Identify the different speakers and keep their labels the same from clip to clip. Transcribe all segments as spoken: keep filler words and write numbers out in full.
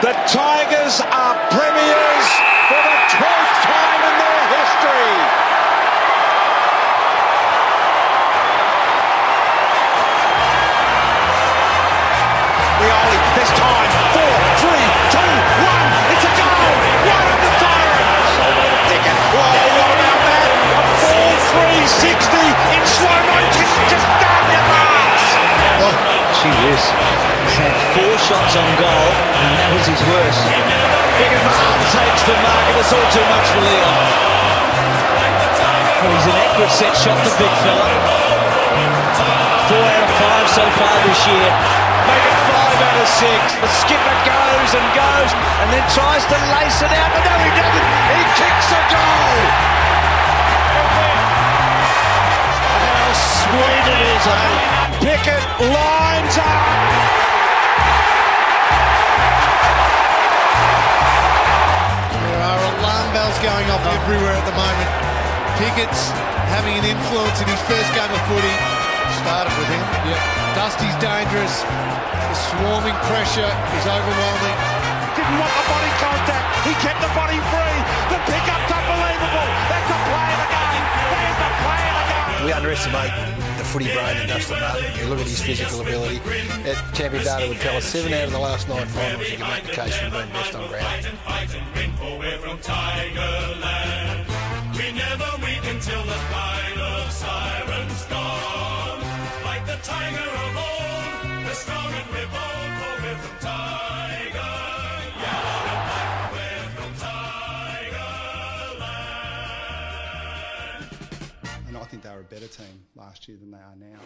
Speaker 1: The Tigers are premiers for the twelfth time in their history. Rioli, this time, four, three, two, one, it's a goal, right on the siren. Solo to Pickett, whoa, what about that? A four three sixty in slow motion, just down your marks.
Speaker 2: Oh, gee whiz. He's had four shots on goal, and that was his worst. Pickett takes the mark, and it's all too much for Leon. Well, he's an accurate set shot, the big fella. Four out of five so far this year. Make it five out of six. The skipper goes and goes, and then tries to lace it out, but no, he doesn't. He kicks a goal. How sweet it is, eh?
Speaker 1: Pickett lines up.
Speaker 3: There are alarm bells going off everywhere at the moment. Pickett's having an influence in his first game of footy. Started with him. Yep. Dusty's dangerous. The swarming pressure is overwhelming.
Speaker 1: Didn't want the body contact. He kept the body free. The pickup's unbelievable. That's the play of the game. That is the play of the game.
Speaker 4: We underestimate the footy brain of Dustin Martin. You look at his physical ability. That champion data would tell us seven out of the last nine finals you can make the case for being best on ground.
Speaker 5: We never weep until the final siren's gone. Like the tiger of old, we're strong and we're bold, for we're from Tiger. Yellow and black, we're from Tigerland.
Speaker 6: And I think they were a better team last year than they are now.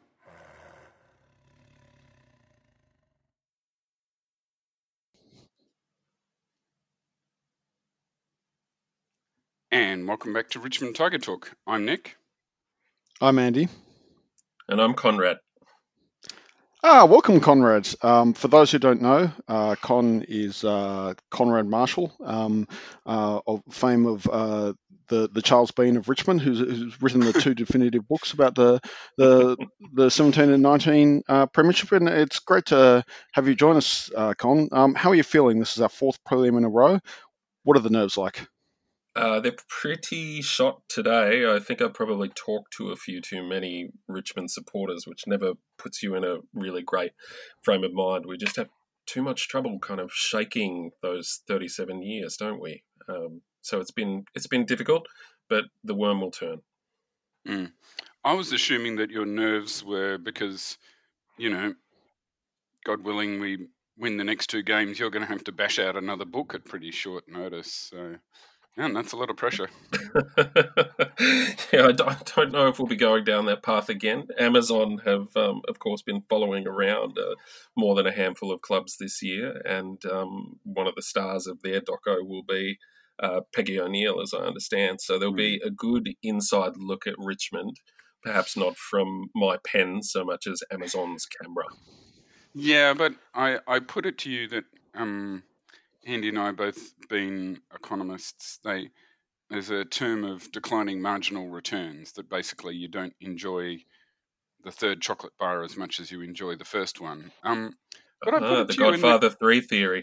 Speaker 7: And welcome back to Richmond Tiger Talk. I'm Nick.
Speaker 8: I'm Andy.
Speaker 9: And I'm Conrad.
Speaker 8: Ah, welcome, Conrad. Um, for those who don't know, uh, Con is uh, Conrad Marshall, um, uh, of fame of uh, the the Charles Bean of Richmond, who's, who's written the two definitive books about the the the seventeen and nineteen uh, premiership. And it's great to have you join us, uh, Con. Um, how are you feeling? This is our fourth prelim in a row. What are the nerves like?
Speaker 9: Uh, they're pretty shot today. I think I probably talked to a few too many Richmond supporters, which never puts you in a really great frame of mind. We just have too much trouble kind of shaking those thirty-seven years, don't we? Um, so it's been it's been difficult, but the worm will turn.
Speaker 7: Mm. I was assuming that your nerves were because, you know, God willing, we win the next two games, you're going to have to bash out another book at pretty short notice. So... And that's a lot of pressure.
Speaker 9: yeah, I don't, I don't know if we'll be going down that path again. Amazon have, um, of course, been following around uh, more than a handful of clubs this year, and um, one of the stars of their doco will be uh, Peggy O'Neill, as I understand. So there'll be a good inside look at Richmond, perhaps not from my pen so much as Amazon's camera.
Speaker 7: Yeah, but I, I put it to you that... Um, Andy and I both been economists. They there's a term of declining marginal returns that basically you don't enjoy the third chocolate bar as much as you enjoy the first one. Um, but uh, I put it
Speaker 9: the
Speaker 7: to you
Speaker 9: Godfather Three theory.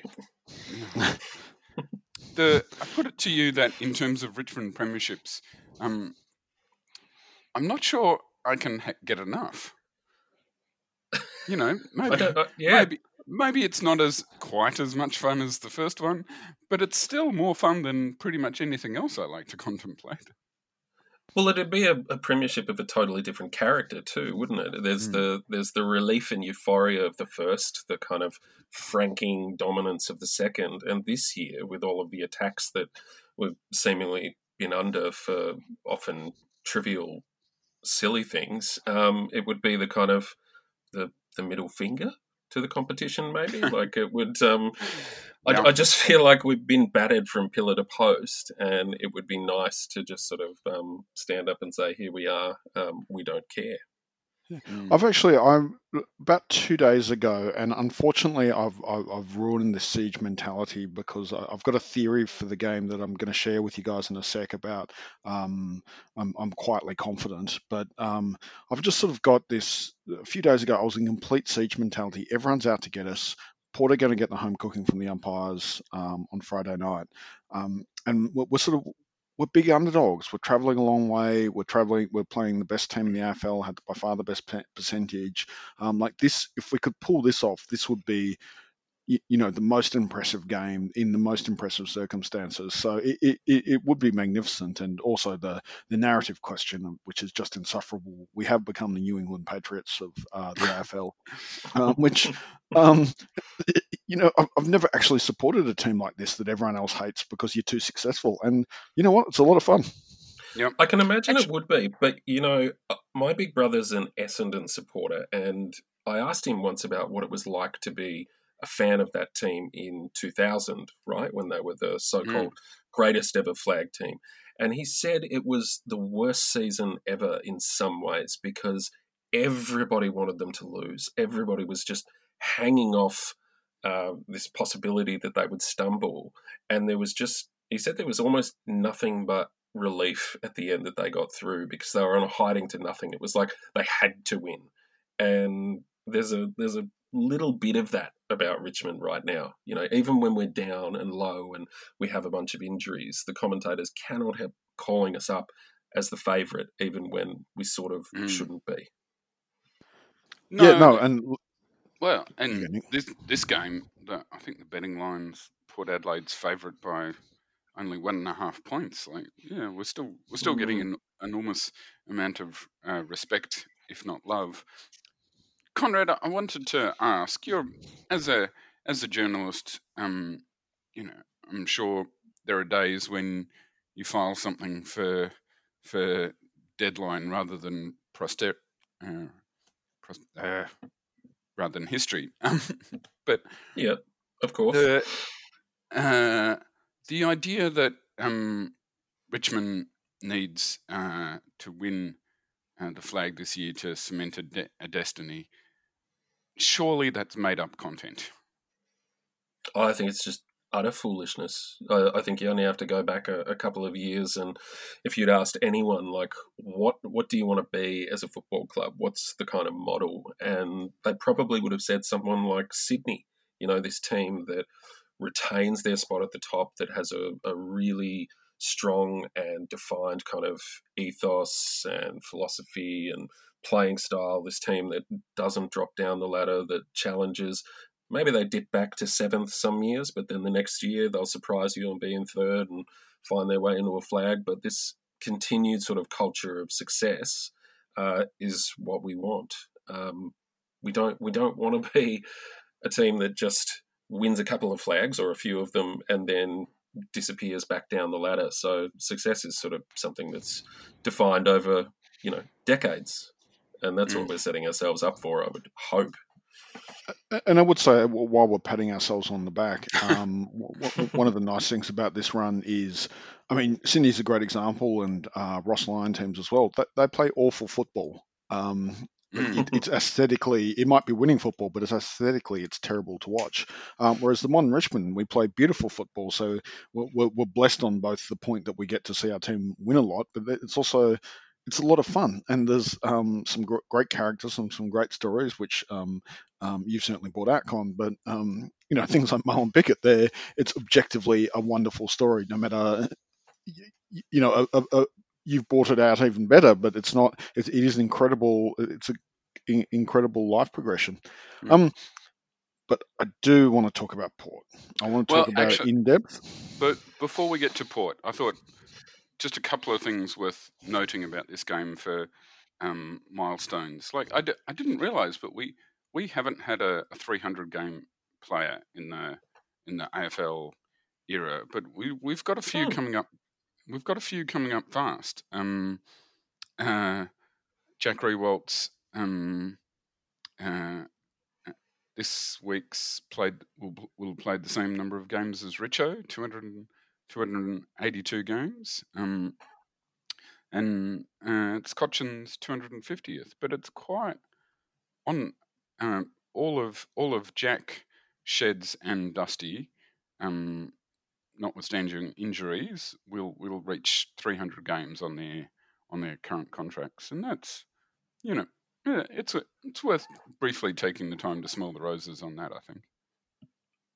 Speaker 7: the I put it to you that in terms of Richmond premierships, um, I'm not sure I can ha- get enough. You know, maybe,
Speaker 9: uh, yeah.
Speaker 7: maybe. Maybe it's not as quite as much fun as the first one, but it's still more fun than pretty much anything else I like to contemplate.
Speaker 9: Well, it'd be a, a premiership of a totally different character too, wouldn't it? There's mm. the there's the relief and euphoria of the first, the kind of franking dominance of the second, and this year with all of the attacks that we've seemingly been under for often trivial, silly things, um, it would be the kind of the the middle finger to the competition, maybe. Like it would um yeah. I, I just feel like we've been battered from pillar to post, and it would be nice to just sort of um stand up and say, here we are, um we don't care.
Speaker 8: Yeah. Mm. I've actually, I'm about two days ago, and unfortunately, I've I've, I've ruined this siege mentality because I've got a theory for the game that I'm going to share with you guys in a sec about. Um, I'm I'm quietly confident, but um, I've just sort of got this. A few days ago, I was in complete siege mentality. Everyone's out to get us. Port are going to get the home cooking from the umpires um, on Friday night, um, and we're, we're sort of we're big underdogs. We're travelling a long way. We're travelling. We're playing the best team in the A F L. Had by far the best pe- percentage. Um, like this, if we could pull this off, this would be, you, you know, the most impressive game in the most impressive circumstances. So it, it, it would be magnificent. And also the the narrative question, which is just insufferable. We have become the New England Patriots of uh, the A F L, um, which. Um, you know, I've, I've never actually supported a team like this that everyone else hates because you're too successful. And you know what? It's a lot of fun.
Speaker 7: Yep.
Speaker 9: I can imagine Actually, it would be. But, you know, my big brother's an Essendon supporter, and I asked him once about what it was like to be a fan of that team in two thousand, right, when they were the so-called mm. greatest ever flag team. And he said it was the worst season ever in some ways because everybody wanted them to lose. Everybody was just hanging off Uh, this possibility that they would stumble. And there was just, he said there was almost nothing but relief at the end that they got through because they were on a hiding to nothing. It was like they had to win. And there's a there's a little bit of that about Richmond right now. You know, even when we're down and low and we have a bunch of injuries, the commentators cannot help calling us up as the favourite, even when we sort of mm. shouldn't be.
Speaker 7: No,
Speaker 8: yeah, no, and
Speaker 7: well, and this this game, the, I think the betting line's Port Adelaide's favourite by only one and a half points. Like, yeah, we're still we're still mm. getting an enormous amount of uh, respect, if not love. Conrad, I wanted to ask, you're as a as a journalist, um, you know, I'm sure there are days when you file something for for deadline rather than poster, uh, pros, uh, rather than history. But
Speaker 9: yeah, of course.
Speaker 7: The, uh, the idea that um, Richmond needs uh, to win uh, the flag this year to cement a, de- a destiny, surely that's made up content.
Speaker 9: I think it's just utter foolishness. I, I think you only have to go back a, a couple of years, and if you'd asked anyone, like, what what do you want to be as a football club? What's the kind of model? And they probably would have said someone like Sydney, you know, this team that retains their spot at the top, that has a, a really strong and defined kind of ethos and philosophy and playing style, this team that doesn't drop down the ladder, that challenges. Maybe they dip back to seventh some years, but then the next year they'll surprise you and be in third and find their way into a flag. But this continued sort of culture of success uh, is what we want. Um, we don't we don't want to be a team that just wins a couple of flags or a few of them and then disappears back down the ladder. So success is sort of something that's defined over, you know, decades. And that's mm. what we're setting ourselves up for, I would hope.
Speaker 8: And I would say, while we're patting ourselves on the back, um, one of the nice things about this run is, I mean, Sydney's a great example, and uh, Ross Lyon teams as well. They, they play awful football. Um, it, it's aesthetically, it might be winning football, but it's aesthetically, it's terrible to watch. Um, whereas the modern Richmond, we play beautiful football. So we're, we're blessed on both the point that we get to see our team win a lot, but it's also it's a lot of fun, and there's um, some gr- great characters and some great stories, which um, um, you've certainly brought out, Con. But um, you know, things like Marlon Pickett, there, it's objectively a wonderful story. No matter, you, you know, a, a, a, you've brought it out even better. But it's not. It, it is incredible. It's an in, incredible life progression. Mm. Um, but I do want to talk about Port. I want to talk well, about actually, it in depth.
Speaker 7: But before we get to Port, I thought. Just a couple of things worth noting about this game for um, milestones. Like I, d- I didn't realise, but we, we haven't had a, a three hundred game player in the in the A F L era, but we we've got a few oh. coming up. We've got a few coming up fast. Um, uh, Jack Rewalt's um, uh, this week's played will will played the same number of games as Richo, two hundred. two hundred eighty-two games, um, and uh, it's Cotchin's two hundred fiftieth. But it's quite on um, all of all of Jack, Sheds, and Dusty, um, notwithstanding injuries, will will reach three hundred games on their on their current contracts, and that's you know yeah, it's a, it's worth briefly taking the time to smell the roses on that. I think.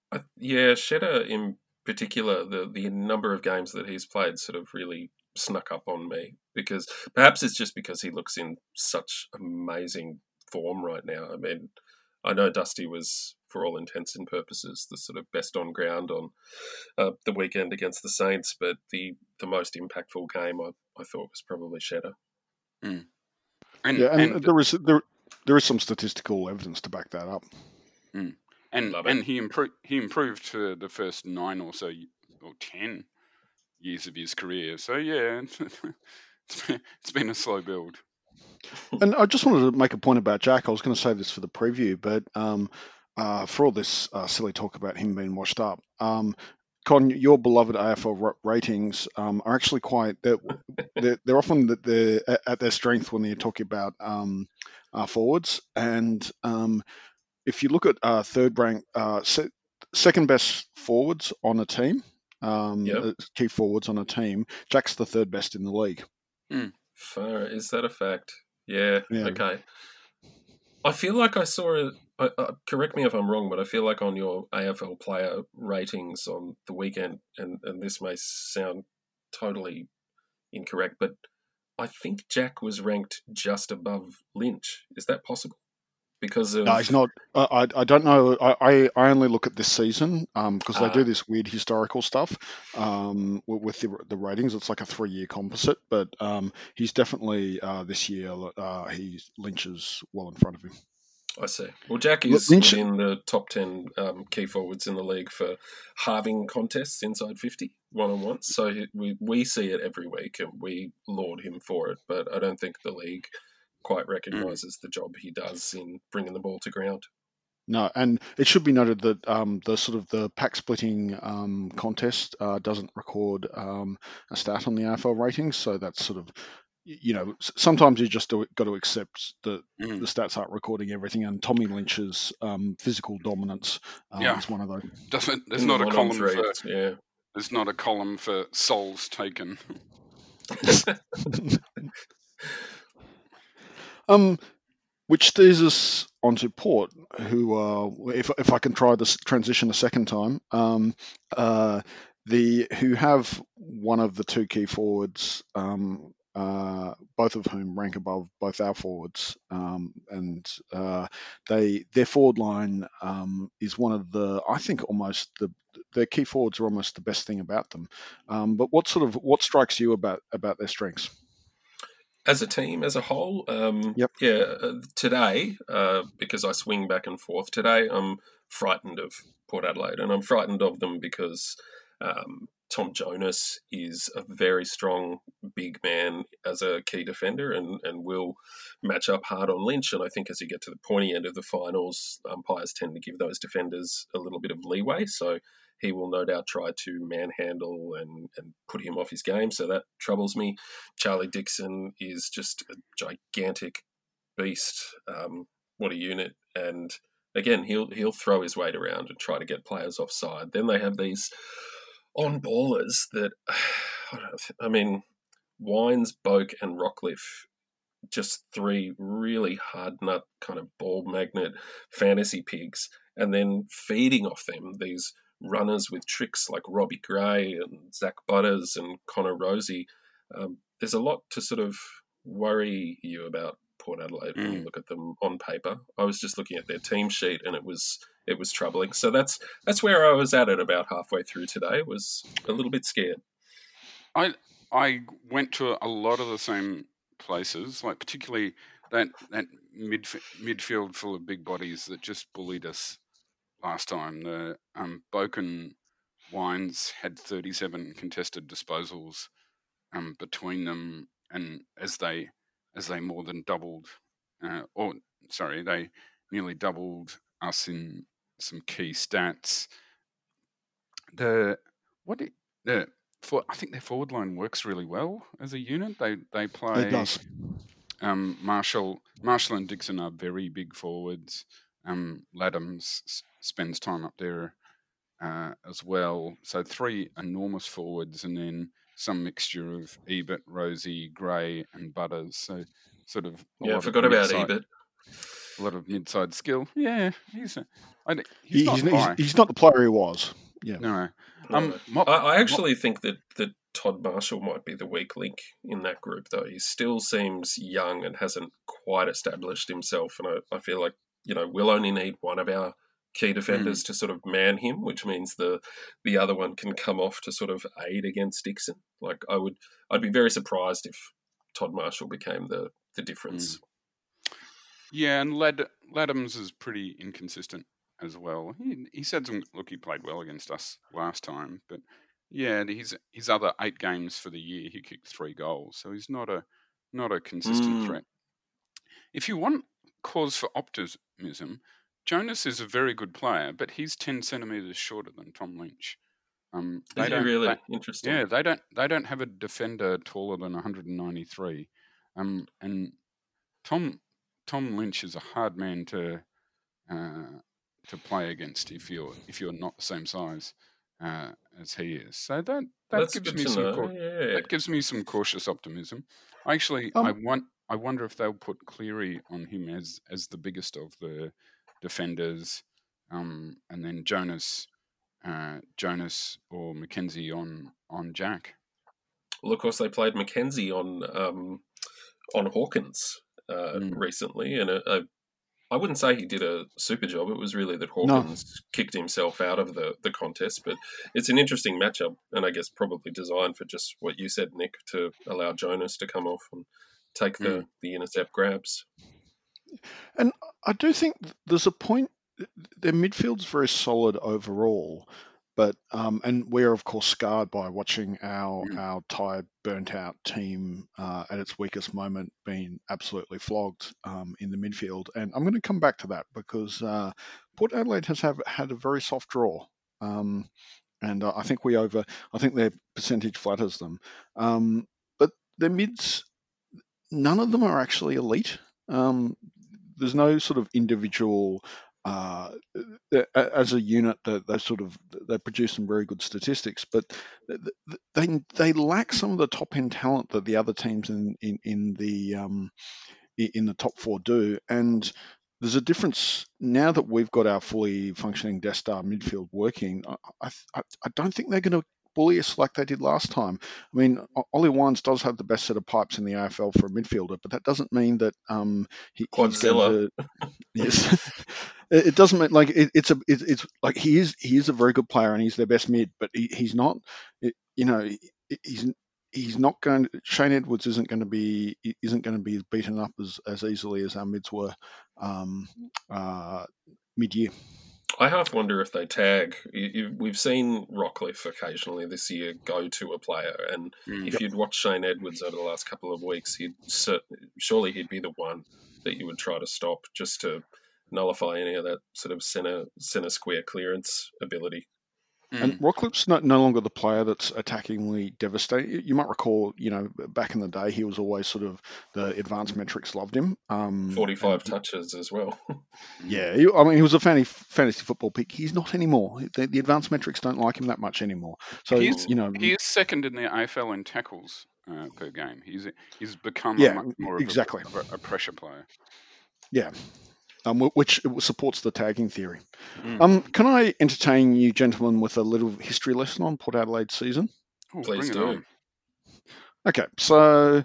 Speaker 9: I, yeah, Shedder in particular, the the number of games that he's played sort of really snuck up on me because perhaps it's just because he looks in such amazing form right now. I mean, I know Dusty was, for all intents and purposes, the sort of best on ground on uh, the weekend against the Saints, but the, the most impactful game I, I thought was probably Shedder.
Speaker 7: Mm. And,
Speaker 8: yeah, and,
Speaker 7: and
Speaker 8: there is there there is some statistical evidence to back that up.
Speaker 7: Mm. And and he improved he improved for the first nine or so or ten years of his career. So yeah, it's been, it's been a slow build.
Speaker 8: And I just wanted to make a point about Jack. I was going to save this for the preview, but um, uh, for all this uh, silly talk about him being washed up, um, Con, your beloved A F L r- ratings um, are actually quite. They're, they're, they're often that they're at their strength when you're talking about um, uh, forwards. And um, if you look at uh, third rank, uh, se- second best forwards on a team, um,
Speaker 9: Yep.
Speaker 8: key forwards on a team, Jack's the third best in the league.
Speaker 7: Mm.
Speaker 9: Fair. Is that a fact? Yeah,
Speaker 8: Yeah.
Speaker 9: okay. I feel like I saw it. Uh, uh, correct me if I'm wrong, but I feel like on your A F L player ratings on the weekend, and, and this may sound totally incorrect, but I think Jack was ranked just above Lynch. Is that possible? Because of
Speaker 8: No, he's not. I, I I don't know. I, I I only look at this season because they
Speaker 9: Ah.
Speaker 8: do this weird historical stuff um, with, with the, the ratings. It's like a three-year composite, but um, he's definitely uh, this year. Uh, he Lynch is well in front of him.
Speaker 9: I see. Well, Jack
Speaker 8: Look,
Speaker 9: is
Speaker 8: Lynch-
Speaker 9: within the top ten um, key forwards in the league for halving contests inside fifty one-on-ones. So he- we we see it every week and we laud him for it. But I don't think the league quite recognises the job he does in bringing the ball to ground.
Speaker 8: No, and it should be noted that um, the sort of the pack splitting um, contest uh, doesn't record um, a stat on the A F L ratings, so that's sort of y- you know s- sometimes you just do, got to accept that
Speaker 7: Mm.
Speaker 8: the stats aren't recording everything, and Tommy Lynch's um, physical dominance um,
Speaker 7: Yeah.
Speaker 8: is one of those.
Speaker 7: Doesn't there's
Speaker 9: In the
Speaker 7: not a
Speaker 9: one on
Speaker 7: column
Speaker 9: three,
Speaker 7: for
Speaker 9: yeah.
Speaker 7: there's not a column for souls taken.
Speaker 8: Um, which steers us onto Port, who, uh, if if I can try this transition a second time, um, uh, the who have one of the two key forwards, um, uh, both of whom rank above both our forwards, um, and uh, they their forward line um, is one of the I think almost the their key forwards are almost the best thing about them. Um, but what sort of what strikes you about about their strengths?
Speaker 9: As a team, as a whole, um,
Speaker 8: Yep.
Speaker 9: yeah, uh, today, uh, because I swing back and forth, today I'm frightened of Port Adelaide, and I'm frightened of them because um, Tom Jonas is a very strong big man as a key defender and, and will match up hard on Lynch. And I think as you get to the pointy end of the finals, umpires tend to give those defenders a little bit of leeway. So he will no doubt try to manhandle and, and put him off his game. So that troubles me. Charlie Dixon is just a gigantic beast. Um, what a unit. And again, he'll he'll throw his weight around and try to get players offside. Then they have these on-ballers that, I mean, Wines, Boak and Rockcliffe, just three really hard nut kind of ball magnet fantasy pigs, and then feeding off them these runners with tricks like Robbie Gray and Zach Butters and Connor Rosie. Um, there's a lot to sort of worry you about Port Adelaide when you
Speaker 7: Mm.
Speaker 9: look at them on paper. I was just looking at their team sheet and it was it was troubling. So that's that's where I was at it about halfway through today. Was a little bit scared.
Speaker 7: I I went to a lot of the same places, like particularly that that midf- midfield full of big bodies that just bullied us last time. The um, Boken Wines had thirty-seven contested disposals um, between them, and as they as they more than doubled, uh, or sorry, they nearly doubled us in some key stats. The what it, the for I think their forward line works really well as a unit. They they play.
Speaker 8: It does.
Speaker 7: Um, Marshall, Marshall and Dixon are very big forwards. Um, Laddams s- spends time up there uh, as well. So three enormous forwards, and then some mixture of Ebert, Rosie, Gray, and Butters. So sort of a
Speaker 9: Yeah, I
Speaker 7: lot
Speaker 9: forgot
Speaker 7: of
Speaker 9: about
Speaker 7: mid-si-
Speaker 9: Ebert.
Speaker 7: a lot of mid-side skill. Yeah, he's a, I, d- he's
Speaker 8: He,
Speaker 7: not
Speaker 8: he's, he's,
Speaker 7: high.
Speaker 8: he's not the player he was. Yeah.
Speaker 7: No. Um,
Speaker 9: No.
Speaker 7: Mop-
Speaker 9: I, I
Speaker 7: Mop-
Speaker 9: actually think that, that Todd Marshall might be the weak link in that group, though. He still seems young and hasn't quite established himself. And I, I feel like, you know, we'll only need one of our key defenders to sort of man him, which means the the other one can come off to sort of aid against Dixon. Like I would, I'd be very surprised if Todd Marshall became the the difference.
Speaker 7: Yeah, and Lad, Ladhams is pretty inconsistent as well. He he said some look, he played well against us last time, but yeah, his his other eight games for the year, he kicked three goals, so he's not a not a consistent
Speaker 9: Mm.
Speaker 7: threat. If you want cause for optimism, Jonas is a very good player, but he's ten centimeters shorter than Tom Lynch. Um,
Speaker 9: Is he
Speaker 7: don't-
Speaker 9: really
Speaker 7: they-
Speaker 9: interesting?
Speaker 7: yeah, they don't they don't have a defender taller than one hundred ninety-three, um, and Tom Tom Lynch is a hard man to uh, to play against if you're if you're not the same size uh, as he is. So that that
Speaker 9: That's
Speaker 7: gives
Speaker 9: good
Speaker 7: me
Speaker 9: to
Speaker 7: some
Speaker 9: know.
Speaker 7: cau-
Speaker 9: Yeah.
Speaker 7: that gives me some cautious optimism. Actually,
Speaker 8: Um,
Speaker 7: I want I wonder if they'll put Cleary on him as as the biggest of the defenders, um, and then Jonas. Uh, Jonas or Mackenzie on on Jack.
Speaker 9: Well, of course, they played Mackenzie on um, on Hawkins uh,
Speaker 7: Mm.
Speaker 9: recently, and uh, uh, I wouldn't say he did a super job. It was really that Hawkins kicked himself out of the, the contest. But it's an interesting matchup, and I guess probably designed for just what you said, Nick, to allow Jonas to come off and take the, the intercept grabs.
Speaker 8: And I do think there's a point. Their midfield's very solid overall, but um, and we're of course scarred by watching our
Speaker 7: Mm.
Speaker 8: our tired, burnt out team uh, at its weakest moment being absolutely flogged um, in the midfield. And I'm going to come back to that because uh, Port Adelaide has have, had a very soft draw, um, and uh, I think we over. I think their percentage flatters them, um, but their mids, none of them are actually elite. Um, there's no sort of individual. Uh, as a unit, they, they sort of they produce some very good statistics, but they they lack some of the top end talent that the other teams in in, in the um, in the top four do. And there's a difference now that we've got our fully functioning Death Star midfield working. I I, I don't think they're going to bully us like they did last time. I mean, Ollie Wines does have the best set of pipes in the A F L for a midfielder, but that doesn't mean that um, he, he's going to. Yes, it doesn't mean like it, it's a it, it's like he is he is a very good player and he's their best mid, but he, he's not. It, you know, he's he's not going. To, Shane Edwards isn't going to be isn't going to be beaten up as, as easily as our mids were um, uh, mid year.
Speaker 9: I half wonder if they tag. You, you, we've seen Rockcliffe occasionally this year go to a player, and
Speaker 7: Mm.
Speaker 9: if you'd watched Shane Edwards over the last couple of weeks, he'd cert- surely he'd be the one that you would try to stop just to nullify any of that sort of center center square clearance ability.
Speaker 8: And Rockcliffe's not, no longer the player that's attackingly devastating. You might recall, you know, back in the day, he was always sort of the advanced metrics loved him. Um,
Speaker 9: Forty-five touches as well.
Speaker 8: Yeah, he, I mean, he was a fantasy, fantasy football pick. He's not anymore. The, the advanced metrics don't like him that much anymore. So
Speaker 7: he's,
Speaker 8: you know,
Speaker 7: he is second in the A F L in tackles uh, per game. He's he's become
Speaker 8: Yeah,
Speaker 7: a much more
Speaker 8: exactly.
Speaker 7: of a, a pressure player.
Speaker 8: yeah. Um, wh- which supports the tagging theory.
Speaker 7: Mm.
Speaker 8: Um, can I entertain you gentlemen with a little history lesson on Port Adelaide's season?
Speaker 7: Ooh,
Speaker 9: Please
Speaker 7: bring it
Speaker 9: do.
Speaker 7: on.
Speaker 8: Okay, so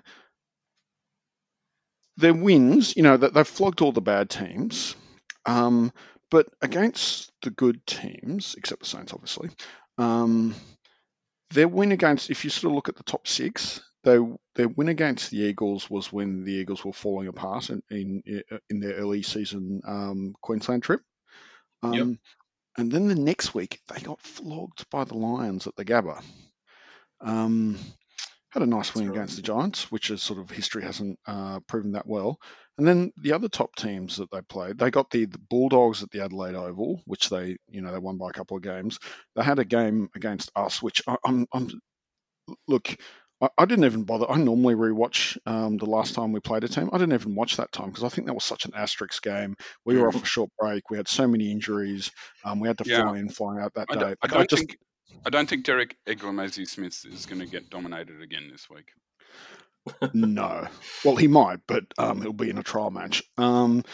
Speaker 8: their wins, you know, that they've flogged all the bad teams, um, but against the good teams, except the Saints, obviously, um, their win against, if you sort of look at the top six, they, their win against the Eagles was when the Eagles were falling apart in in, in their early season um, Queensland trip. Um,
Speaker 9: Yep.
Speaker 8: And then the next week, they got flogged by the Lions at the Gabba. Um, had a nice win
Speaker 9: right.
Speaker 8: against the Giants, which is sort of history hasn't uh, proven that well. And then the other top teams that they played, they got the, the Bulldogs at the Adelaide Oval, which they, you know, they won by a couple of games. They had a game against us, which I, I'm, I'm, look, I, I didn't even bother. I normally rewatch um, the last time we played a team. I didn't even watch that time because I think that was such an asterisk game. We were off a short break. We had so many injuries. Um, we had to
Speaker 7: Yeah.
Speaker 8: fly in, fly out that
Speaker 7: I
Speaker 8: day.
Speaker 7: don't, I
Speaker 8: Like,
Speaker 7: don't
Speaker 8: just,
Speaker 7: think I don't think Derek Eglamazi Smith is going to get dominated again this week.
Speaker 8: No. Well, he might, but um, it'll be in a trial match. Um,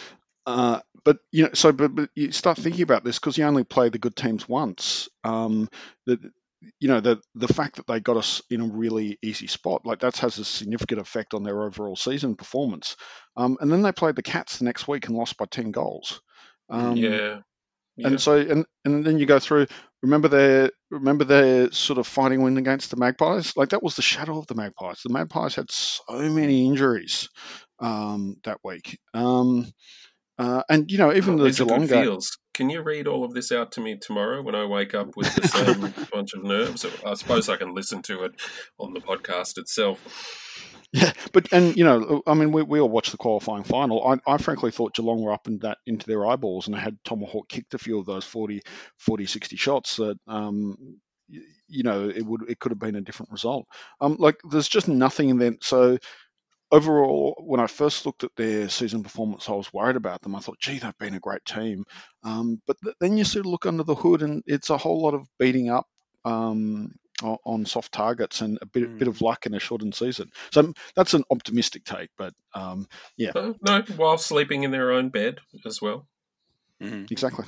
Speaker 8: Uh, but you know, so but, but you start thinking about this because you only play the good teams once. Um, that you know the the fact that they got us in a really easy spot, like that has a significant effect on their overall season performance. Um, and then they played the Cats the next week and lost by ten goals. Um,
Speaker 9: yeah. Yeah.
Speaker 8: And so, and, and then you go through. Remember their, remember their sort of fighting win against the Magpies. Like that was the shadow of the Magpies. The Magpies had so many injuries um, that week. Um, uh, and you know, even
Speaker 9: oh,
Speaker 8: the
Speaker 9: these
Speaker 8: Geelong
Speaker 9: are good
Speaker 8: game.
Speaker 9: feels. Can you read all of this out to me tomorrow when I wake up with the same bunch of nerves? I suppose I can listen to it on the podcast itself.
Speaker 8: Yeah, but and you know, I mean, we, we all watched the qualifying final. I, I frankly thought Geelong were up in that into their eyeballs, and they had Tomahawk kicked a few of those forty, forty, sixty shots that um, y- you know, it would it could have been a different result. Um, like there's just nothing in there. So overall, when I first looked at their season performance, I was worried about them. I thought, gee, they've been a great team. Um, but th- then you sort of look under the hood, and it's a whole lot of beating up. Um, o- on soft targets and a bit,
Speaker 7: Mm.
Speaker 8: bit of luck in a shortened season. So um, that's an optimistic take, but um, yeah,
Speaker 9: Uh, no, while sleeping in their own bed as well.
Speaker 7: Mhm.
Speaker 8: exactly.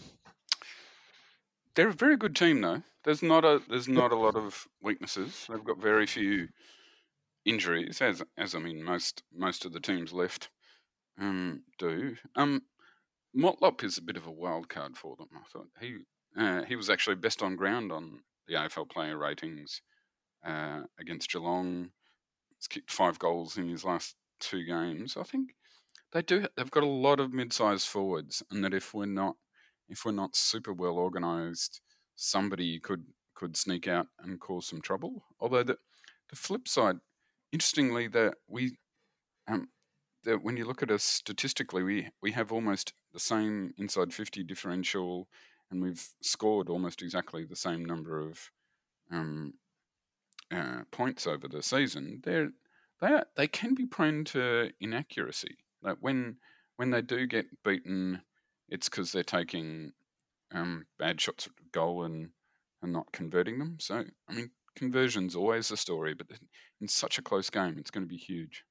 Speaker 7: They're a very good team, though. There's not a there's not a lot of weaknesses. They've got very few injuries, as as I mean most most of the teams left um, do. Um, Motlop is a bit of a wild card for them. I thought he uh, he was actually best on ground on the A F L player ratings uh, against Geelong. He's kicked five goals in his last two games. I think they do. They've got a lot of mid-sized forwards, and that if we're not if we're not super well organised, somebody could could sneak out and cause some trouble. Although the the flip side, interestingly, that we um that when you look at us statistically, we we have almost the same inside fifty differential, and we've scored almost exactly the same number of um, uh, points over the season. They're they are, they can be prone to inaccuracy. Like when when they do get beaten, it's because they're taking um, bad shots at goal and and not converting them. So I mean, conversion's always a story, but in such a close game, it's going to be huge.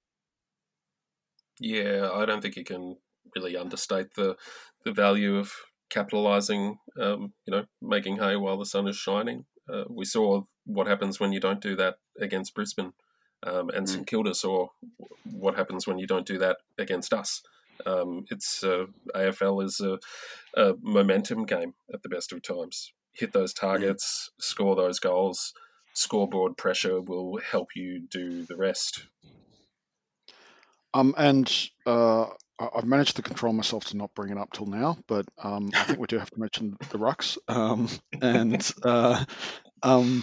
Speaker 9: Yeah, I don't think you can really understate the the value of capitalising, um, you know, making hay while the sun is shining. Uh, we saw what happens when you don't do that against Brisbane, um, and
Speaker 7: Mm.
Speaker 9: St Kilda saw what happens when you don't do that against us. Um, it's uh, A F L is a, a momentum game at the best of times. Hit those targets, score those goals. Scoreboard pressure will help you do the rest.
Speaker 8: Um, and uh, I- I've managed to control myself to not bring it up till now, but um, I think we do have to mention the Rucks. Um, and uh, um,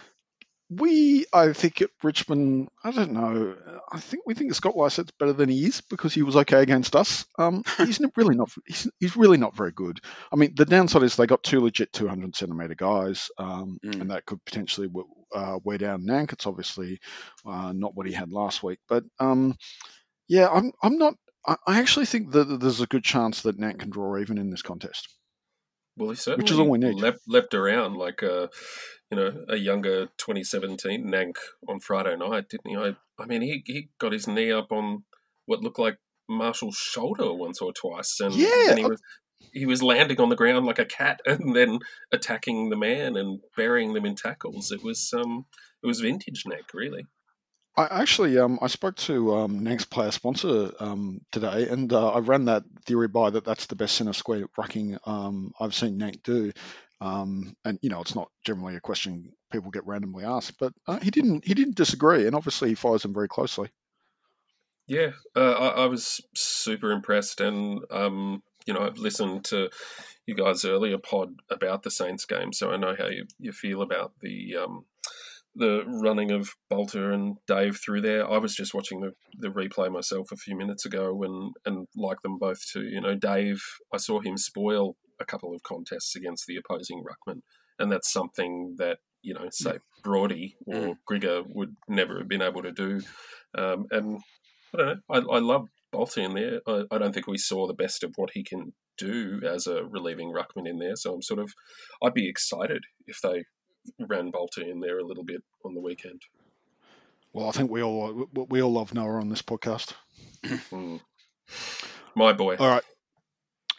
Speaker 8: we, I think at Richmond, I don't know. I think we think Scott Lycett's better than he is because he was okay against us. Um, he's n- really not. He's, he's really not very good. I mean, the downside is they got two legit two hundred centimeter guys, um,
Speaker 7: Mm.
Speaker 8: and that could potentially w- uh, wear down Nank. It's obviously uh, not what he had last week, but. Um, Yeah, I'm. I'm not. I I actually think that there's a good chance that Nant can draw even in this contest.
Speaker 9: Well, he
Speaker 8: Which
Speaker 9: certainly
Speaker 8: is all we need.
Speaker 9: leapt, leapt around like a, you know, a younger twenty seventeen Nank on Friday night, didn't he? I, I mean, he, he got his knee up on what looked like Marshall's shoulder once or twice, and
Speaker 8: Yeah,
Speaker 9: then he
Speaker 8: I-
Speaker 9: was he was landing on the ground like a cat, and then attacking the man and burying them in tackles. It was um, it was vintage Nank, really.
Speaker 8: I actually, um, I spoke to um, Nank's player sponsor um, today, and uh, I ran that theory by that that's the best centre square rucking um, I've seen Nank do. Um, and you know, it's not generally a question people get randomly asked, but uh, he didn't. He didn't disagree, and obviously he follows them very closely.
Speaker 9: Yeah, uh, I, I was super impressed, and um, you know, I've listened to you guys' earlier pod about the Saints game, so I know how you, you feel about the um, the running of Bolter and Dave through there. I was just watching the, the replay myself a few minutes ago, and and like them both too. You know, Dave, I saw him spoil a couple of contests against the opposing ruckman, and that's something that, you know, say Brody or Grigor would never have been able to do. Um, and I don't know, I, I love Bolter in there. I, I don't think we saw the best of what he can do as a relieving ruckman in there. So I'm sort of, I'd be excited if they ran Bolter in there a little bit on the weekend.
Speaker 8: Well, I think we all we all love Noah on this podcast.
Speaker 9: Mm. My boy.
Speaker 8: All right.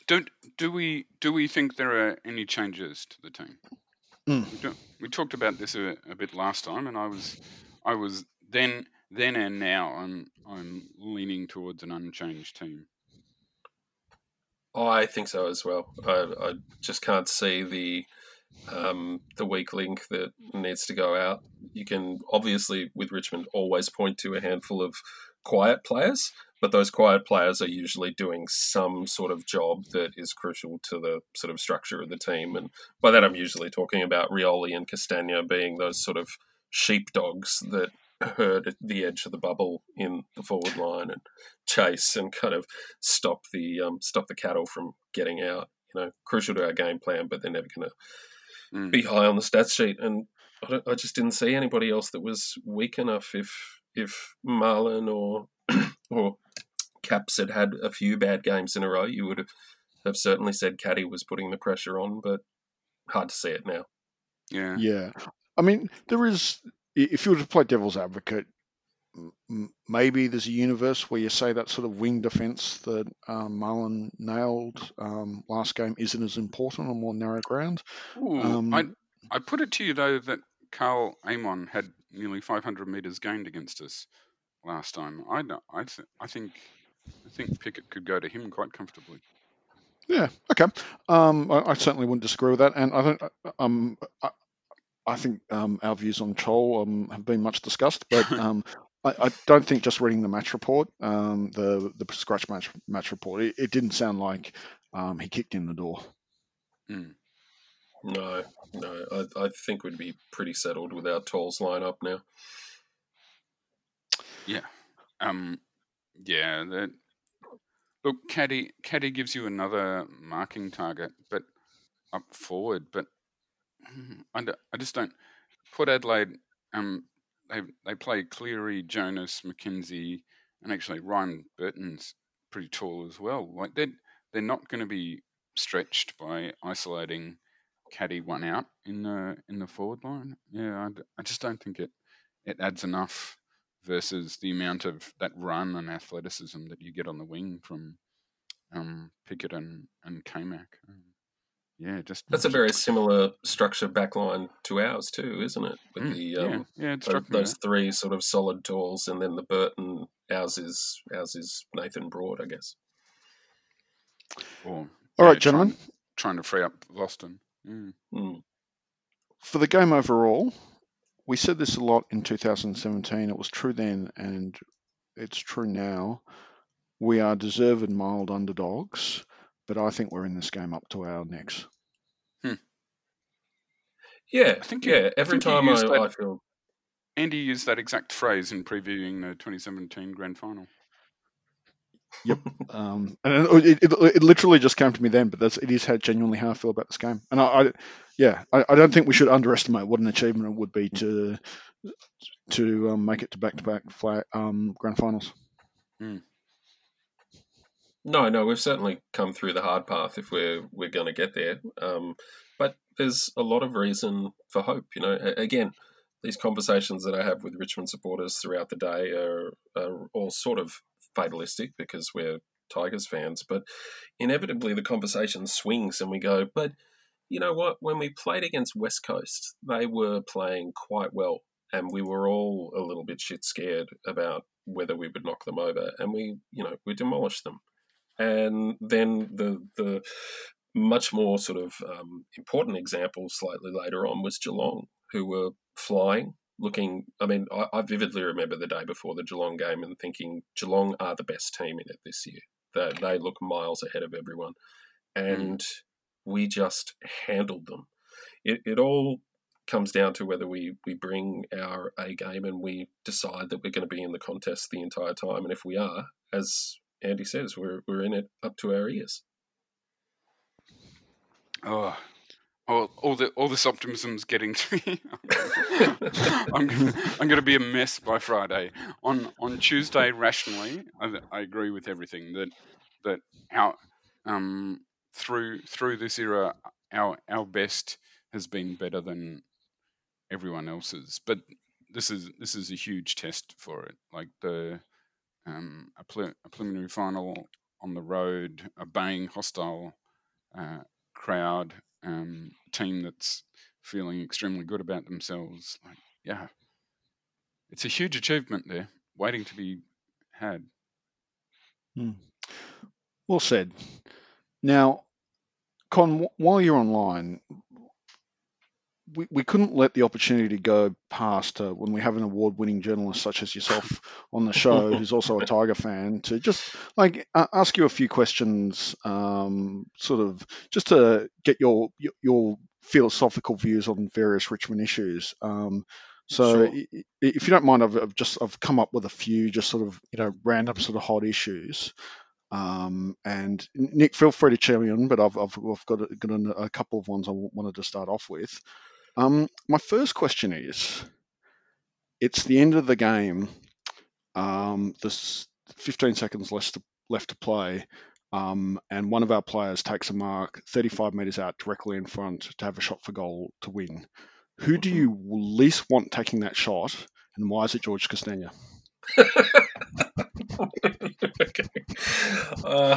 Speaker 7: Don't do we do we think there are any changes to the team?
Speaker 8: Mm.
Speaker 7: We, don't, we talked about this a, a bit last time, and I was I was then then and now I'm I'm leaning towards an unchanged team.
Speaker 9: I think so as well. I, I just can't see the um, the weak link that needs to go out. You can obviously, with Richmond, always point to a handful of quiet players, but those quiet players are usually doing some sort of job that is crucial to the sort of structure of the team. And by that, I'm usually talking about Rioli and Castagna being those sort of sheepdogs that herd at the edge of the bubble in the forward line and chase and kind of stop the um, stop the cattle from getting out. You know, crucial to our game plan, but they're never going to mm. be high on the stats sheet. And I, don't, I just didn't see anybody else that was weak enough. If if Marlon or or Caps had had a few bad games in a row, you would have, have certainly said Caddy was putting the pressure on, but hard to see it now.
Speaker 7: Yeah,
Speaker 8: yeah. I mean, there is. If you were to play devil's advocate, maybe there's a universe where you say that sort of wing defence that um, Marlon nailed um, last game isn't as important on more narrow ground.
Speaker 7: Ooh,
Speaker 8: um,
Speaker 7: I I put it to you though that Carl Amon had nearly five hundred metres gained against us last time. I I th- I think I think Pickett could go to him quite comfortably.
Speaker 8: Yeah. Okay. Um, I, I certainly wouldn't disagree with that, and I don't. Um, I, I think um, our views on Chol um, have been much discussed, but um, I, I don't think just reading the match report, um, the the scratch match match report, it, it didn't sound like um, he kicked in the door.
Speaker 7: Mm.
Speaker 9: No, no, I, I think we'd be pretty settled with our Tolls lineup now.
Speaker 7: Yeah, um, yeah. That look, Caddy Caddy gives you another marking target, but up forward, but. I, I just don't. Port Adelaide, um, they they play Cleary, Jonas, McKenzie, and actually Ryan Burton's pretty tall as well. Like they they're not going to be stretched by isolating Caddy one out in the in the forward line. Yeah, I, I just don't think it it adds enough versus the amount of that run and athleticism that you get on the wing from um, Pickett and and K-Mac. Um, Yeah, just
Speaker 9: that's a very similar structure backline to ours too, isn't it? With
Speaker 7: mm,
Speaker 9: the um,
Speaker 7: yeah, yeah, it
Speaker 9: those,
Speaker 7: me,
Speaker 9: those
Speaker 7: yeah.
Speaker 9: three sort of solid talls, and then the Burton. Ours is ours is Nathan Broad, I guess.
Speaker 7: Or,
Speaker 8: All
Speaker 7: yeah,
Speaker 8: right, gentlemen.
Speaker 7: Trying, trying to free up Boston. Mm.
Speaker 9: Mm.
Speaker 8: For the game overall, we said this a lot in two thousand seventeen. It was true then, and it's true now. We are deserved mild underdogs, but I think we're in this game up to our necks.
Speaker 7: Hmm.
Speaker 9: Yeah,
Speaker 7: I think
Speaker 9: yeah.
Speaker 7: you,
Speaker 9: Every
Speaker 7: I think
Speaker 9: time I,
Speaker 7: that,
Speaker 9: I feel
Speaker 7: Andy used that exact phrase in previewing the twenty seventeen grand final.
Speaker 8: Yep, um, and it, it, it literally just came to me then, but that's it is how genuinely how I feel about this game. And I, I yeah, I, I don't think we should underestimate what an achievement it would be to to um, make it to back-to-back flag, um, grand finals.
Speaker 7: Hmm.
Speaker 9: No, no, we've certainly come through the hard path if we're we're going to get there. Um, but there's a lot of reason for hope. You know, again, these conversations that I have with Richmond supporters throughout the day are, are all sort of fatalistic because we're Tigers fans. But inevitably, the conversation swings, and we go, "But you know what? When we played against West Coast, they were playing quite well, and we were all a little bit shit scared about whether we would knock them over, and we, you know, we demolished them." And then the the much more sort of um, important example slightly later on was Geelong, who were flying, looking, I mean, I, I vividly remember the day before the Geelong game and thinking Geelong are the best team in it this year. They, they look miles ahead of everyone. And mm. we just handled them. It, it all comes down to whether we, we bring our A game and we decide that we're going to be in the contest the entire time. And if we are, as Andy says, we're we're in it up to our ears.
Speaker 7: Oh, all, all the all this optimism's getting to me. I'm gonna, I'm going to be a mess by Friday. On on Tuesday, rationally, I, I agree with everything that that our um through through this era, our our best has been better than everyone else's. But this is this is a huge test for it. Like the. Um, a, pre- a preliminary final on the road, obeying hostile uh, crowd, um, team that's feeling extremely good about themselves. Like, yeah, it's a huge achievement there, waiting to be had.
Speaker 8: Hmm. Well said. Now, Con, while you're online, we, we couldn't let the opportunity go past uh, when we have an award-winning journalist such as yourself on the show, who's also a Tiger fan, to just like uh, ask you a few questions, um, sort of just to get your your, your philosophical views on various Richmond issues. Um, so,
Speaker 9: Sure.
Speaker 8: i- if you don't mind, I've, I've just I've come up with a few just sort of you know random sort of hot issues. Um, and Nick, feel free to chime in, but I've I've, I've got, a, got a, a couple of ones I wanted to start off with. Um, my first question is, it's the end of the game. Um, there's fifteen seconds left to, left to play, um, and one of our players takes a mark thirty-five metres out directly in front to have a shot for goal to win. Who do you least want taking that shot, and why is it George Castagna?
Speaker 9: Okay. Uh,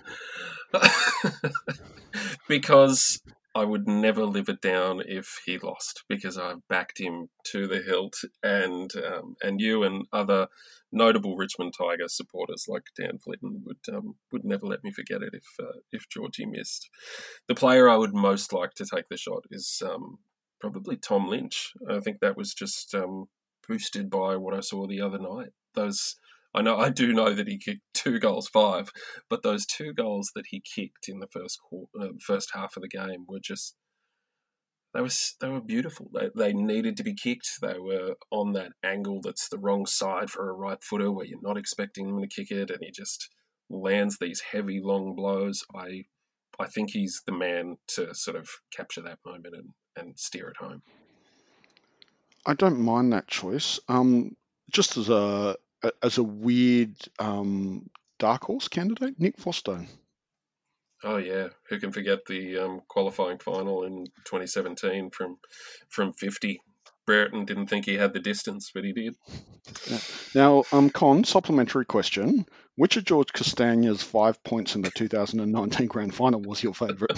Speaker 9: because I would never live it down if he lost, because I've backed him to the hilt, and um, and you and other notable Richmond Tiger supporters like Dan Flitton would um, would never let me forget it if uh, if Georgie missed. The player I would most like to take the shot is um, probably Tom Lynch. I think that was just um, boosted by what I saw the other night. Those. I know I do know that he kicked two goals five, but those two goals that he kicked in the first quarter, uh, first half of the game were just they were they were beautiful. They, they needed to be kicked. They were on that angle that's the wrong side for a right footer, where you're not expecting him to kick it, and he just lands these heavy long blows. I I think he's the man to sort of capture that moment and, and steer it home.
Speaker 8: I don't mind that choice. Um, just as a as a weird um, dark horse candidate, Nick Fosstone.
Speaker 9: Oh yeah, who can forget the um, qualifying final in twenty seventeen from from fifty? Brereton didn't think he had the distance, but he did.
Speaker 8: Yeah. Now, um, Con, supplementary question: which of George Castagna's five points in the two thousand nineteen Grand Final was your favourite?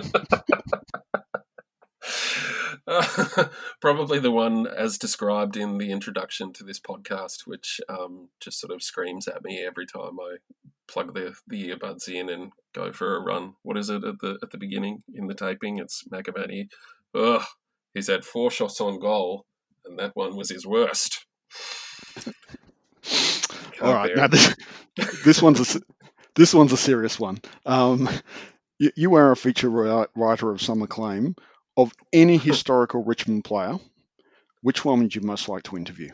Speaker 9: Uh, probably the one as described in the introduction to this podcast, which um, just sort of screams at me every time I plug the, the earbuds in and go for a run. What is it at the at the beginning in the taping? It's McAvaney. Ugh, he's had four shots on goal, and that one was his worst.
Speaker 8: All right, now this, this one's a this one's a serious one. Um, you, you are a feature writer of some acclaim. Of any historical Richmond player, which one would you most like to interview?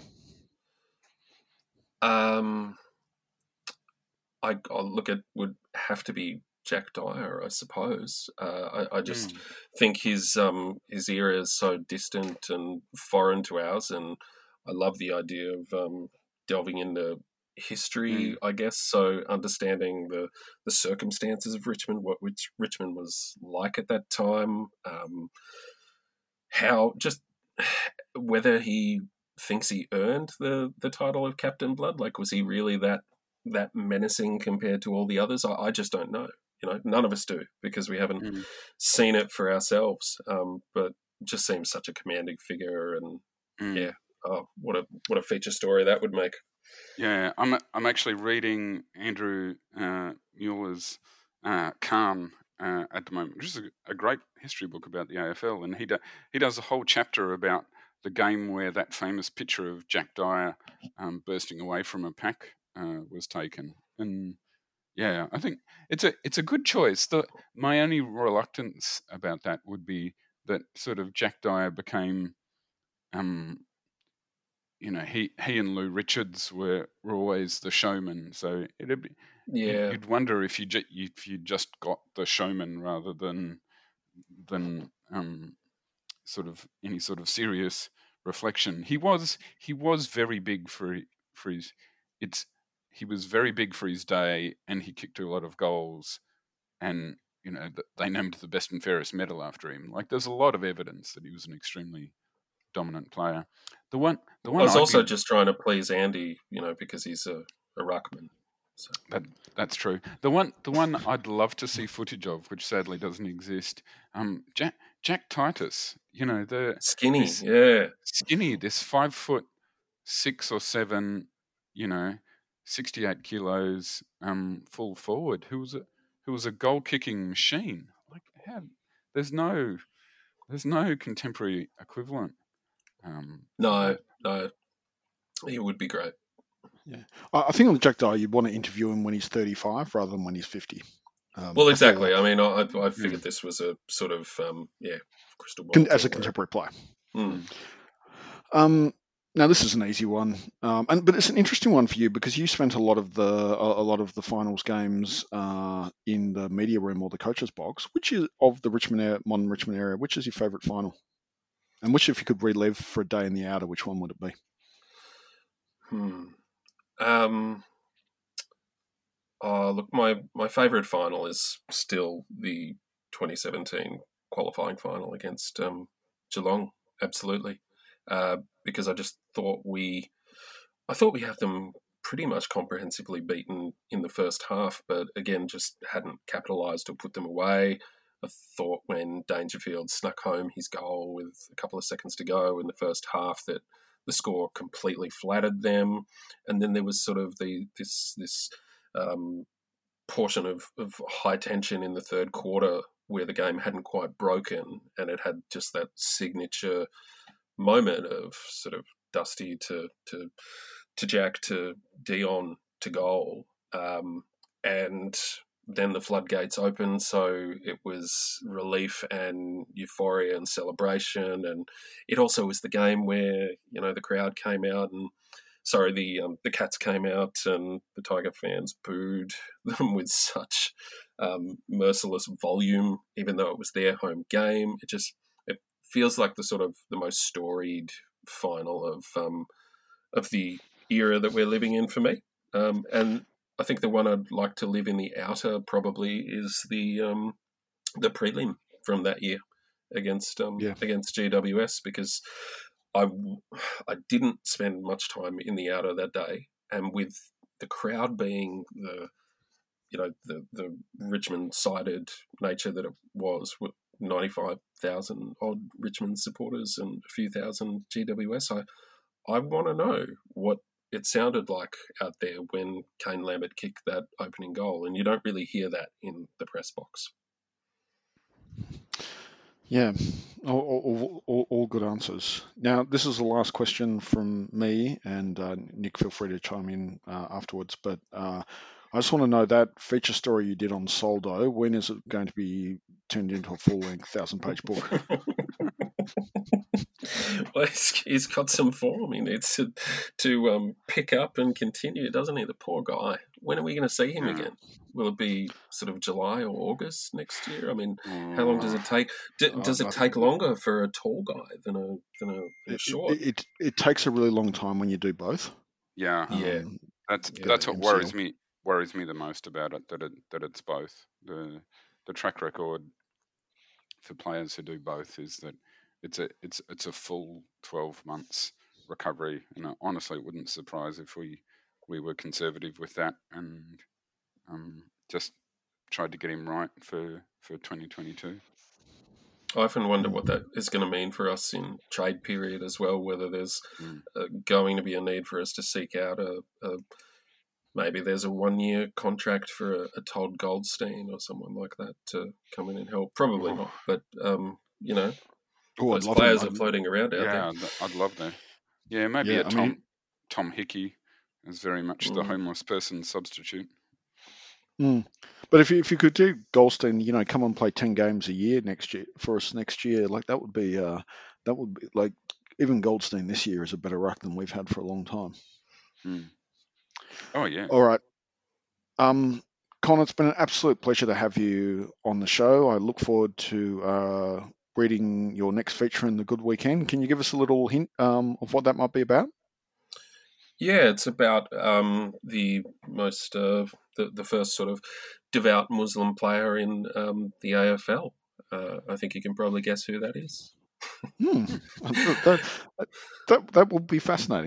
Speaker 9: Um, I I'll look at would have to be Jack Dyer, I suppose. Uh, I, I just mm. think his um his era is so distant and foreign to ours, and I love the idea of um, delving into history, mm. I guess. So understanding the the circumstances of Richmond, what which Richmond was like at that time, um, how just whether he thinks he earned the the title of Captain Blood. Like, was he really that that menacing compared to all the others? I, I just don't know. You know, none of us do, because we haven't mm. seen it for ourselves. Um, but just seems such a commanding figure, and mm. yeah, oh, what a what a feature story that would make.
Speaker 7: Yeah, I'm I'm actually reading Andrew uh, Mueller's uh, Calm uh, at the moment, which is a, a great history book about the A F L, and he do, he does a whole chapter about the game where that famous picture of Jack Dyer um, bursting away from a pack uh, was taken, and yeah, I think it's a it's a good choice. The my only reluctance about that would be that sort of Jack Dyer became. Um, You know, he, he and Lou Richards were, were always the showman. So it'd be,
Speaker 9: yeah.
Speaker 7: you'd wonder if you ju- if you just got the showman rather than than um, sort of any sort of serious reflection. He was he was very big for for his it's he was very big for his day, and he kicked a lot of goals, and you know they named the best and fairest medal after him. Like, there's a lot of evidence that he was an extremely dominant player. The one, the one
Speaker 9: I was
Speaker 7: I'd
Speaker 9: also
Speaker 7: be...
Speaker 9: just trying to please Andy, you know, because he's a, a ruckman. So.
Speaker 7: That that's true. The one the one I'd love to see footage of, which sadly doesn't exist, um, Jack Jack Titus. You know the
Speaker 9: Skinny,
Speaker 7: this
Speaker 9: yeah,
Speaker 7: skinny, this five foot six or seven, you know, sixty eight kilos, um, full forward who was a who was a goal kicking machine. Like how there's no there's no contemporary equivalent. Um,
Speaker 9: no, no, he would be great.
Speaker 8: Yeah, I I think on Jack Dyer, you'd want to interview him when he's thirty-five rather than when he's fifty. Um,
Speaker 9: Well,
Speaker 8: I feel
Speaker 9: exactly.
Speaker 8: like-
Speaker 9: I mean, I, I figured this was a sort of um, yeah crystal ball
Speaker 8: con- as a
Speaker 9: thing where-
Speaker 8: contemporary player.
Speaker 9: Hmm.
Speaker 8: Um, now this is an easy one, um, and but it's an interesting one for you because you spent a lot of the a, a lot of the finals games uh, in the media room or the coaches box. Which is of the Richmond area, modern Richmond area? Which is your favourite final? And which, if you could relive for a day in the outer, which one would it be?
Speaker 9: Hmm. Um. Oh, look, my my favourite final is still the twenty seventeen qualifying final against um, Geelong. Absolutely, uh, because I just thought we, I thought we had them pretty much comprehensively beaten in the first half, but again, just hadn't capitalised or put them away. I thought when Dangerfield snuck home his goal with a couple of seconds to go in the first half that the score completely flattered them, and then there was sort of the this this um, portion of, of high tension in the third quarter where the game hadn't quite broken, and it had just that signature moment of sort of Dusty to to to Jack to Dion to goal, um, and then the floodgates opened, so it was relief and euphoria and celebration. And it also was the game where, you know, the crowd came out and, sorry, the um, the Cats came out and the Tiger fans booed them with such um, merciless volume, even though it was their home game. It just, it feels like the sort of the most storied final of um, of the era that we're living in for me. Um, and I think the one I'd like to live in the outer probably is the um, the prelim from that year against um,
Speaker 8: Yeah.
Speaker 9: against G W S, because I, I didn't spend much time in the outer that day, and with the crowd being the you know the the Richmond sided nature that it was, with ninety-five thousand odd Richmond supporters and a few thousand G W S, I I want to know what it sounded like out there when Kane Lambert kicked that opening goal, and you don't really hear that in the press box.
Speaker 8: Yeah, all, all, all, all good answers. Now, this is the last question from me, and uh, Nick, feel free to chime in uh, afterwards. But uh, I just want to know that feature story you did on Soldo, when is it going to be turned into a full-length thousand-page book?
Speaker 9: Well, he's, he's got some form he needs to, to um, pick up and continue, doesn't he? The poor guy. When are we going to see him again? Will it be sort of July or August next year? I mean, how long does it take? D- does it take longer for a tall guy than a than a, than a short?
Speaker 8: It, it, it takes a really long time when you do both.
Speaker 7: Yeah,
Speaker 9: Yeah.
Speaker 8: Um,
Speaker 7: that's
Speaker 8: Yeah,
Speaker 7: that's what
Speaker 8: M C L.
Speaker 7: worries me worries me the most about it, that it that it's both. The the track record for players who do both is that it's a it's it's a full twelve months recovery, and uh, honestly, it wouldn't surprise if we we were conservative with that and um, just tried to get him right for for twenty twenty-two.
Speaker 9: I often wonder what that is going to mean for us in trade period as well, whether there's
Speaker 7: Mm.
Speaker 9: uh, going to be a need for us to seek out a, a maybe there's a one-year contract for a, a Todd Goldstein or someone like that to come in and help. Probably not, but, um, you know,
Speaker 8: Oh, I'd
Speaker 9: those
Speaker 8: love
Speaker 9: players
Speaker 8: him.
Speaker 9: are
Speaker 8: I'd-
Speaker 9: floating around out
Speaker 7: Yeah,
Speaker 9: there.
Speaker 7: I'd, I'd love that. Yeah, maybe
Speaker 8: Yeah,
Speaker 7: a
Speaker 8: I
Speaker 7: Tom
Speaker 8: mean-
Speaker 7: Tom Hickey is very much the
Speaker 9: Mm.
Speaker 7: homeless person substitute.
Speaker 8: Mm. But if you, if you could do Goldstein, you know, come and play ten games a year next year for us next year, like that would be, uh, that would be like even Goldstein this year is a better ruck than we've had for a long time.
Speaker 7: Mm. Oh yeah.
Speaker 8: All right, um, Con, it's been an absolute pleasure to have you on the show. I look forward to uh, reading your next feature in the Good Weekend. Can you give us a little hint um, of what that might be about?
Speaker 9: Yeah, it's about um, the most uh, the the first sort of devout Muslim player in um, the A F L. Uh, I think you can probably guess who that is.
Speaker 8: Hmm. that, that, that will be fascinating.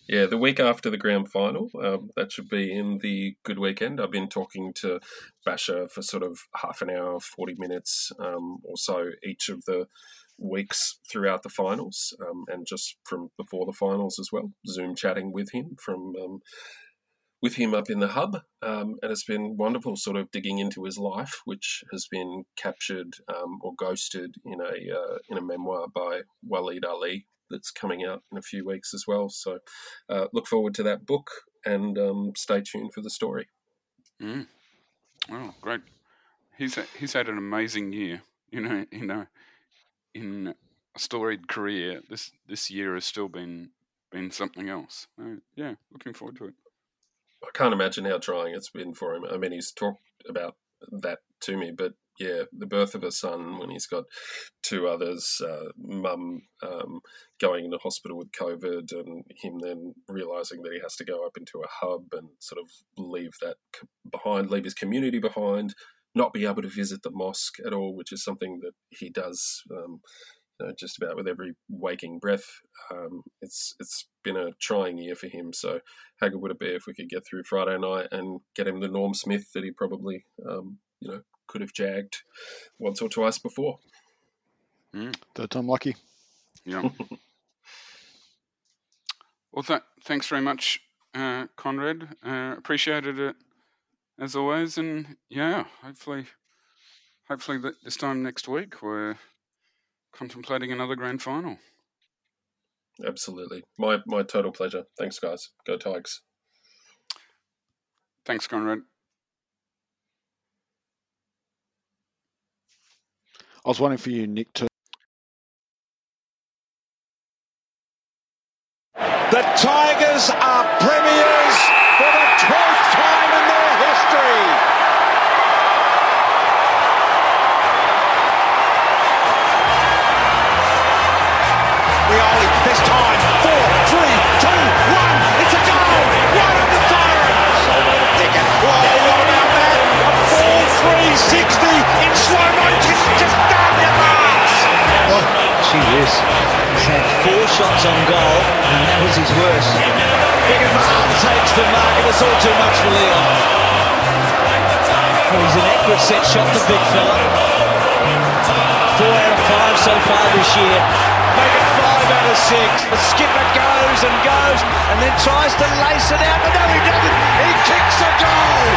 Speaker 9: Yeah, the week after the grand final, um, that should be in the good weekend. I've been talking to Basher for sort of half an hour, forty minutes um, or so each of the weeks throughout the finals, um, and just from before the finals as well. Zoom chatting with him from um, with him up in the hub, um, and it's been wonderful, sort of digging into his life, which has been captured um, or ghosted in a uh, in a memoir by Waleed Ali that's coming out in a few weeks as well. So, uh, look forward to that book, and um, stay tuned for the story.
Speaker 7: Mm. Oh, great! He's he's had an amazing year. You know, you know. In a storied career, this this year has still been been something else. Uh, yeah, looking forward to it.
Speaker 9: I can't imagine how trying it's been for him. I mean, he's talked about that to me, but yeah, the birth of a son when he's got two others, uh, mum um, going into hospital with COVID, and him then realising that he has to go up into a hub and sort of leave that behind, leave his community behind, not be able to visit the mosque at all, which is something that he does um, you know, just about with every waking breath. Um, it's it's been a trying year for him. So how good would it be if we could get through Friday night and get him the Norm Smith that he probably um, you know could have jagged once or twice before.
Speaker 7: Mm.
Speaker 8: Third time lucky.
Speaker 7: Yeah. Well, th- thanks very much, uh, Conrad. Uh, appreciated it as always, and yeah, hopefully, hopefully that this time next week we're contemplating another grand final.
Speaker 9: Absolutely, my my total pleasure. Thanks, guys. Go Tigers.
Speaker 7: Thanks, Conrad.
Speaker 8: I was waiting for you, Nick, to.
Speaker 1: The Tigers are premiers for the twelfth time in their history. Rioli, this time, four, three, two, one, it's a goal! Right on the siren! Solo to Pickett. Whoa, what about that? A four three sixty in slow motion, just down your marks!
Speaker 2: Oh, gee whiz. He's had four shots on goal, and that was his worst. Pickett Farm takes the mark, and it's all too much for Leon. Well, he's an accurate set shot, the big fella. Four out of five so far this year. Make it five out of six. The skipper goes and goes, and then tries to lace it out, but no, he doesn't. He kicks a goal.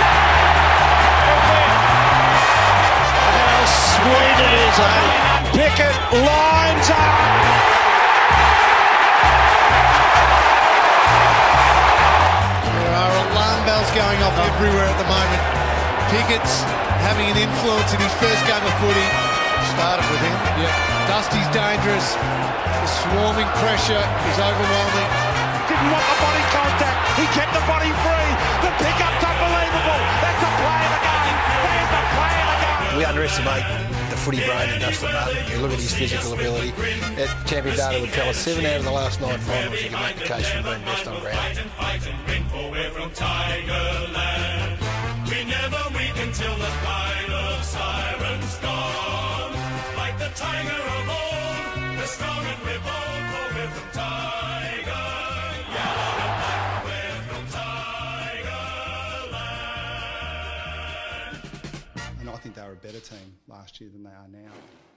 Speaker 2: How sweet it is, eh?
Speaker 1: Pickett lines up.
Speaker 3: There are alarm bells going off everywhere at the moment. Pickett's having an influence in his first game of footy. Started with him. Yep. Dusty's dangerous. The swarming pressure is overwhelming.
Speaker 1: Didn't want the body contact. He kept the body free. The pickup's unbelievable. That's the play of the game. That is the play of the game.
Speaker 4: We underestimate the footy brain of Dustin Martin. You look at his physical ability. That champion data would tell us seven out of the last nine finals you can make the case for being best on ground.
Speaker 5: Fight and fight and win, for we're from Tigerland. We never weak until the final siren's gone. Like the tiger of old, we're strong and we're bold, for we're from Tiger. Yellow and black, we're from Tigerland.
Speaker 6: And I think they were a better team last year than they are now.